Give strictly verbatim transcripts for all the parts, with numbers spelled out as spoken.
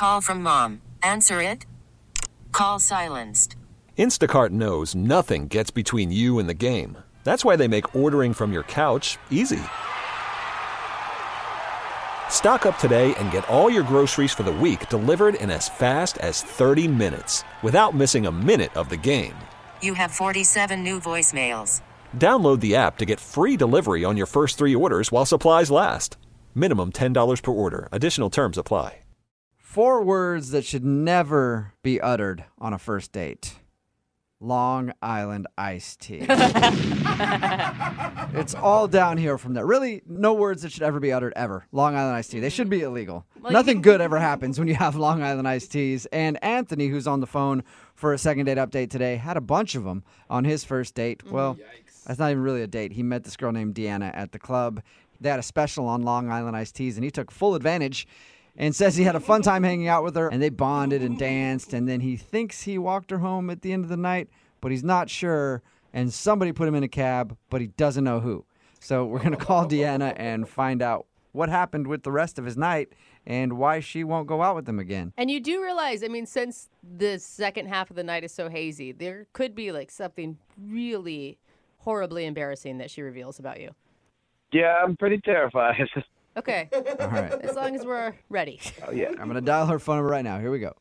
Call from mom. Answer it. Call silenced. Instacart knows nothing gets between you and the game. That's why they make ordering from your couch easy. Stock up today and get all your groceries for the week delivered in as fast as thirty minutes without missing a minute of the game. You have forty-seven new voicemails. Download the app to get free delivery on your first three orders while supplies last. Minimum ten dollars per order. Additional terms apply. Four words that should never be uttered on a first date. Long Island iced tea. It's all downhill from there. Really, no words that should ever be uttered ever. Long Island iced tea. They should be illegal. Well, Nothing can... good ever happens when you have Long Island iced teas. And Anthony, who's on the phone for a second date update today, had a bunch of them on his first date. Well, Yikes. That's not even really a date. He met this girl named Deanna at the club. They had a special on Long Island iced teas, and he took full advantage and says he had a fun time hanging out with her, and they bonded and danced, and then he thinks he walked her home at the end of the night, but he's not sure, and somebody put him in a cab, but he doesn't know who. So we're going to call Deanna and find out what happened with the rest of his night and why she won't go out with him again. And you do realize, I mean, since the second half of the night is so hazy, there could be like something really horribly embarrassing that she reveals about you. Yeah, I'm pretty terrified. Okay. All right. As long as we're ready. Oh, yeah. I'm going to dial her phone number right now. Here we go.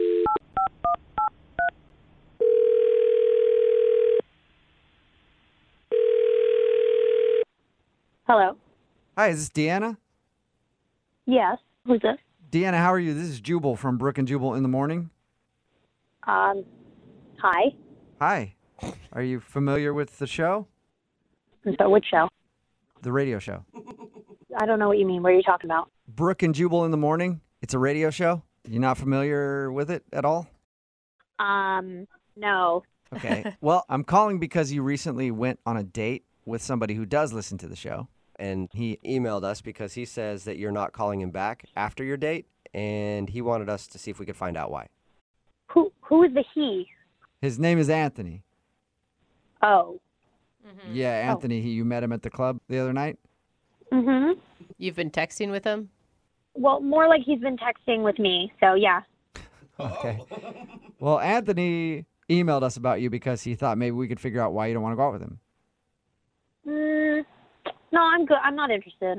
Hello. Hi, is this Deanna? Yes. Who's this? Deanna, how are you? This is Jubal from Brook and Jubal in the Morning. Um, hi. Hi. Are you familiar with the show? So which show? The radio show. I don't know what you mean. What are you talking about? Brook and Jubal in the Morning. It's a radio show. You're not familiar with it at all? Um, no. Okay. Well, I'm calling because you recently went on a date with somebody who does listen to the show. And he emailed us because he says that you're not calling him back after your date, and he wanted us to see if we could find out why. Who Who is the he? His name is Anthony. Oh. Mm-hmm. Yeah, Anthony. Oh. He, you met him at the club the other night? Mm-hmm. You've been texting with him? Well, more like he's been texting with me, so yeah. Okay. Well, Anthony emailed us about you because he thought maybe we could figure out why you don't want to go out with him. Mm, no, I'm good. I'm not interested.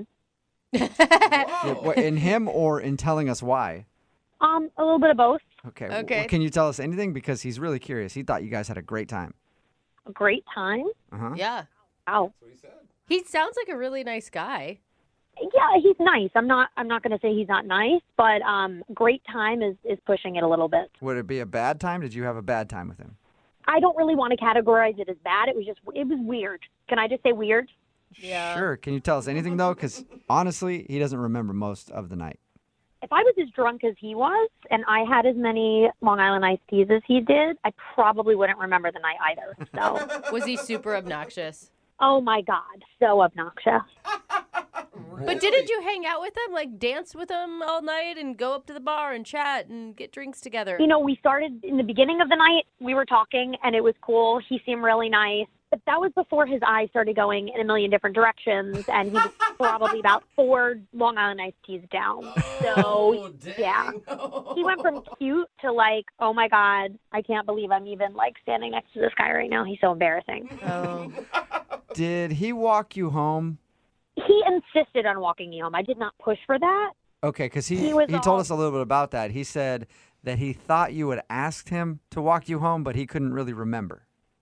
In him or in telling us why? Um, a little bit of both. Okay. Okay. Well, can you tell us anything? Because he's really curious. He thought you guys had a great time. A great time? Uh-huh. Yeah. Wow. That's what he said. He sounds like a really nice guy. Yeah, he's nice. I'm not I'm not going to say he's not nice, but um, great time is, is pushing it a little bit. Would it be a bad time? Did you have a bad time with him? I don't really want to categorize it as bad. It was just, it was weird. Can I just say weird? Yeah. Sure. Can you tell us anything, though? Because honestly, he doesn't remember most of the night. If I was as drunk as he was and I had as many Long Island iced teas as he did, I probably wouldn't remember the night either. So. Was he super obnoxious? Oh, my God. So obnoxious. Really? But didn't you hang out with him, like dance with him all night and go up to the bar and chat and get drinks together? You know, we started in the beginning of the night. We were talking, and it was cool. He seemed really nice. But that was before his eyes started going in a million different directions, and he was probably about four Long Island iced teas down. Oh, so, yeah. He went from cute to like, oh, my God, I can't believe I'm even, like, standing next to this guy right now. He's so embarrassing. Oh. Did he walk you home? He insisted on walking me home. I did not push for that. Okay, because he, he, he, was he all... told us a little bit about that. He said that he thought you had asked him to walk you home, but he couldn't really remember.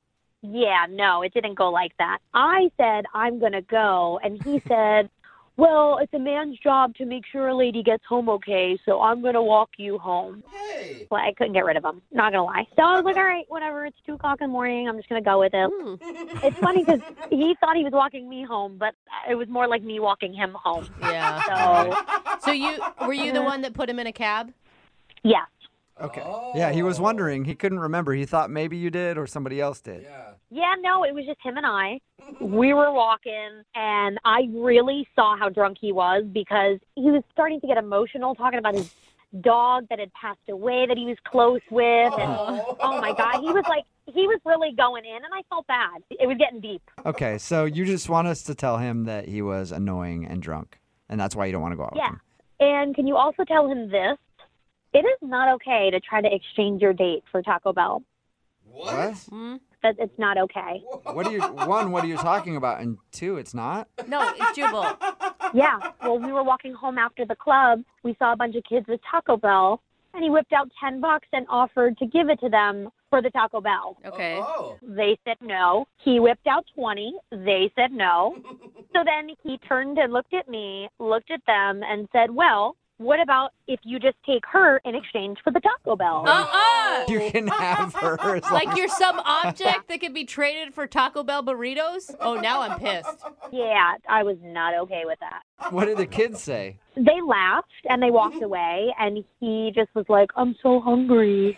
Yeah, no, it didn't go like that. I said, I'm going to go, and he said, well, it's a man's job to make sure a lady gets home okay, so I'm going to walk you home. Hey. Well, I couldn't get rid of him, not going to lie. So I was like, all right, whatever, it's two o'clock in the morning, I'm just going to go with it. Mm. It's funny because he thought he was walking me home, but it was more like me walking him home. Yeah. So, so you were you the one that put him in a cab? Yeah. Okay. Oh. Yeah, he was wondering. He couldn't remember. He thought maybe you did or somebody else did. Yeah. Yeah, no, it was just him and I. We were walking, and I really saw how drunk he was because he was starting to get emotional, talking about his dog that had passed away that he was close with. And, oh, oh my God, he was like, he was really going in, and I felt bad. It was getting deep. Okay, so you just want us to tell him that he was annoying and drunk, and that's why you don't want to go out Yeah. with him. And can you also tell him this? It is not okay to try to exchange your date for Taco Bell. What? Hmm? That it's not okay. What are you, one, what are you talking about? And two, it's not? No, it's Jubal. Yeah. Well, we were walking home after the club. We saw a bunch of kids with Taco Bell, and he whipped out ten bucks and offered to give it to them for the Taco Bell. Okay. Oh. They said no. He whipped out twenty. They said no. So then he turned and looked at me, looked at them, and said, well, what about if you just take her in exchange for the Taco Bell? Uh-uh. You can have her. As long Like you're some object that can be traded for Taco Bell burritos? Oh, now I'm pissed. Yeah, I was not okay with that. What did the kids say? They laughed and they walked away, and he just was like, I'm so hungry.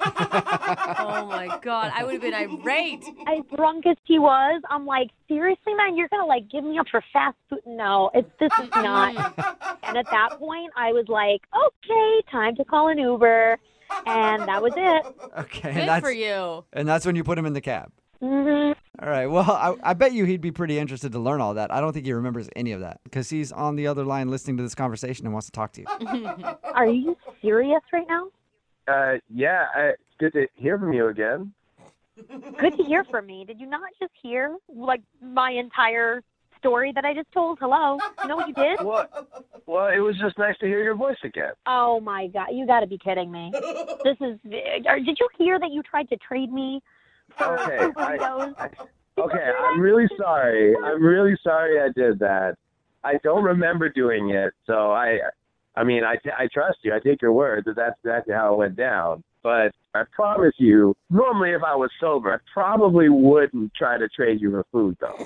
Oh, my God. I would have been irate. As drunk as he was, I'm like, seriously, man, you're going to, like, give me up for fast food? No, it's this is not. And at that point, I was like, okay, time to call an Uber. And that was it. Okay. Good and that's, for you. And that's when you put him in the cab. hmm All right. Well, I, I bet you he'd be pretty interested to learn all that. I don't think he remembers any of that because he's on the other line listening to this conversation and wants to talk to you. Are you serious right now? Uh, yeah, I, it's good to hear from you again. Good to hear from me. Did you not just hear, like, my entire story that I just told? Hello? You know what you did? Well, well, it was just nice to hear your voice again. Oh, my God. You got to be kidding me. This is... Are, did you hear that you tried to trade me for Okay, two I, burritos? I, okay, I'm really sorry. I'm really sorry I did that. I don't remember doing it, so I, I mean, I, I trust you. I take your word that that's exactly how it went down. But I promise you, normally if I was sober, I probably wouldn't try to trade you for food, though.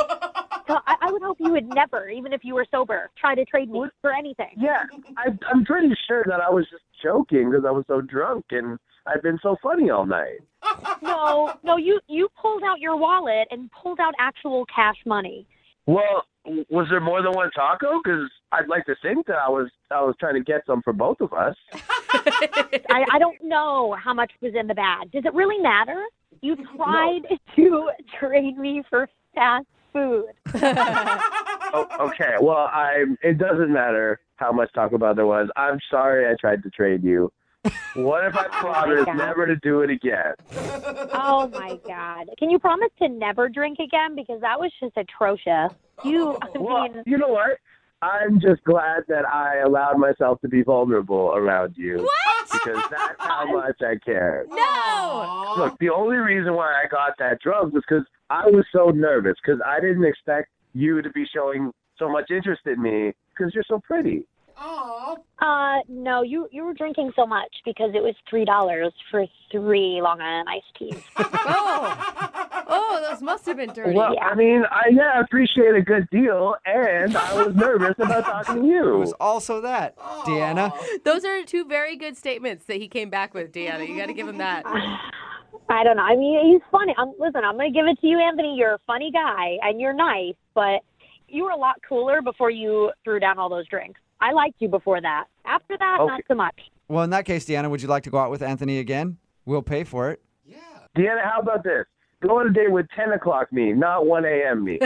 So I, I would hope you would never, even if you were sober, try to trade me for anything. Yeah, I, I'm pretty sure that I was just joking because I was so drunk and I've been so funny all night. No, no, you, you pulled out your wallet and pulled out actual cash money. Well, was there more than one taco? Because I'd like to think that I was I was trying to get some for both of us. I, I don't know how much was in the bag. Does it really matter? You tried to trade me for fast food. Oh, okay, well, I it doesn't matter how much Taco Bell there was. I'm sorry I tried to trade you. What if I promise God. never to do it again? Oh, my God. Can you promise to never drink again? Because that was just atrocious. You, I Well, mean, you know what? I'm just glad that I allowed myself to be vulnerable around you. What? Because that's how much I care. No. Look, the only reason why I got that drunk was because I was so nervous because I didn't expect you to be showing so much interest in me because you're so pretty. uh, no, you, you were drinking so much because it was three dollars for three Long Island iced teas. Oh. Oh, those must have been dirty. Well, I mean, I yeah, I appreciate a good deal, and I was nervous about talking to It you. was also that, Deanna. Those are two very good statements that he came back with, Deanna. You got to give him that. I don't know. I mean, he's funny. I'm, listen, I'm going to give it to you, Anthony. You're a funny guy, and you're nice, but you were a lot cooler before you threw down all those drinks. I liked you before that. After that, Okay. not so much. Well, in that case, Deanna, would you like to go out with Anthony again? We'll pay for it. Deanna, how about this? Go on a date with ten o'clock me, not one a.m. me.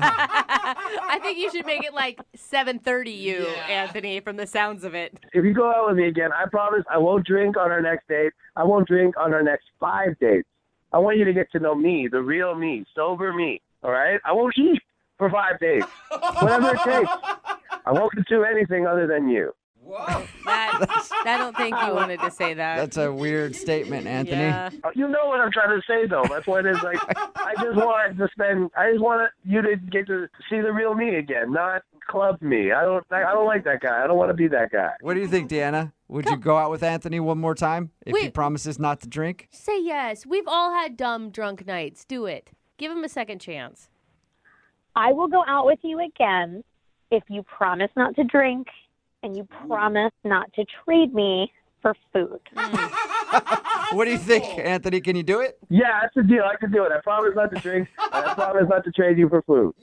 I think you should make it like seven thirty you, Anthony, from the sounds of it. If you go out with me again, I promise I won't drink on our next date. I won't drink on our next five dates. I want you to get to know me, the real me, sober me, all right? I won't eat for five days, whatever it takes. I won't do anything other than you. That, I don't think you wanted to say that. That's a weird statement, Anthony. Yeah. Uh, You know what I'm trying to say, though. That's what it is. Like, I just want to spend. I just want you to get to see the real me again, not club me. I don't. I don't like that guy. I don't want to be that guy. What do you think, Deanna? Would you go out with Anthony one more time if he Wait. promises not to drink? Say yes. We've all had dumb drunk nights. Do it. Give him a second chance. I will go out with you again if you promise not to drink and you promise not to trade me for food. What do you think, Anthony? Can you do it? Yeah, that's the deal. I can do it. I promise not to drink. And I promise not to trade you for food.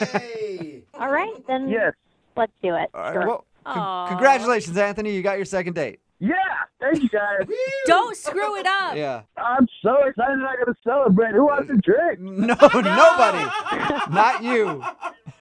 All right, then Yes. let's do it. All right, Sure. well, con- Aw. congratulations, Anthony. You got your second date. Yeah. Thank you, guys. Don't screw it up. Yeah. I'm so excited. I'm going to celebrate. Who wants to drink? No, nobody. Not you.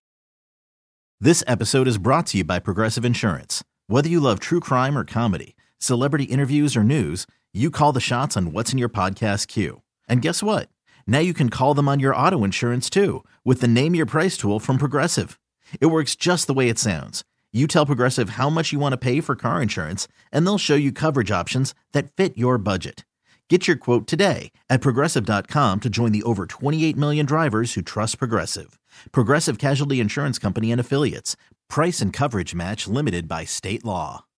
This episode is brought to you by Progressive Insurance. Whether you love true crime or comedy, Celebrity interviews or news, you call the shots on what's in your podcast queue. And guess what? Now you can call them on your auto insurance too with the Name Your Price tool from Progressive. It works just the way it sounds. You tell Progressive how much you want to pay for car insurance, and they'll show you coverage options that fit your budget. Get your quote today at Progressive dot com to join the over twenty-eight million drivers who trust Progressive. Progressive Casualty Insurance Company and Affiliates. Price and coverage match limited by state law.